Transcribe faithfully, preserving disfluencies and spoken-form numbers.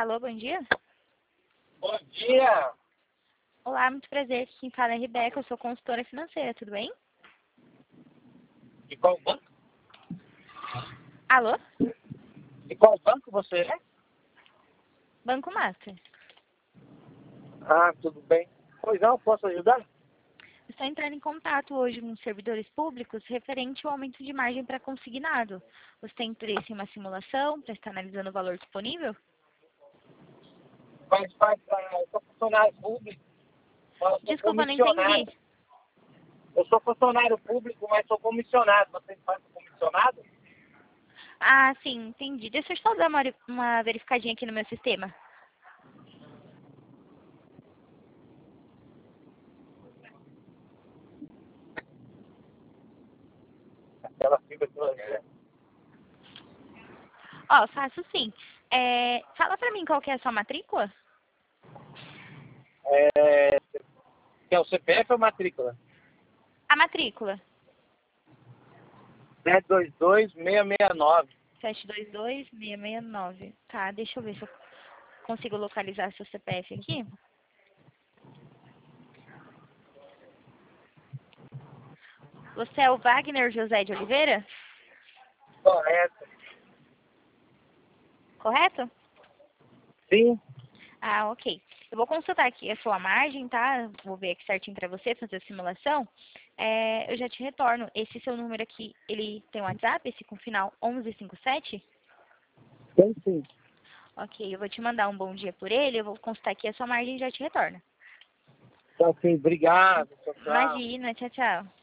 Alô, bom dia. Bom dia. Olá, muito prazer. Quem fala é a Rebeca, eu sou consultora financeira, tudo bem? De qual banco? Alô? De qual banco você é? Banco Master. Ah, tudo bem. Pois não, posso ajudar? Estou entrando em contato hoje com os servidores públicos referente ao aumento de margem para consignado. Você tem interesse em uma simulação para estar analisando o valor disponível? Faz parte da... Eu sou funcionário público. Mas eu sou Desculpa, não comissionado. entendi. Eu sou funcionário público, mas sou comissionado. Você faz comissionado? Ah, sim, entendi. Deixa eu só dar uma, uma verificadinha aqui no meu sistema. Aquela fibra que você... Ó, faço sim. É, fala pra mim qual que é a sua matrícula? É... Que é o C P F ou matrícula? A matrícula. sete dois dois, seis seis nove. sete dois dois, seis seis nove. Tá, deixa eu ver se eu consigo localizar seu C P F aqui. Você é o Wagner José de Oliveira? Correto. Correto? Sim. Ah, ok. Eu vou consultar aqui a sua margem, tá? Vou ver aqui certinho pra você, fazer a simulação. É, eu já te retorno. Esse seu número aqui, ele tem um WhatsApp, esse com final onze cinquenta e sete? Sim, sim. Ok, eu vou te mandar um bom dia por ele, eu vou consultar aqui a sua margem e já te retorno. Então, sim, obrigado. Tchau, tchau. Imagina, tchau, tchau.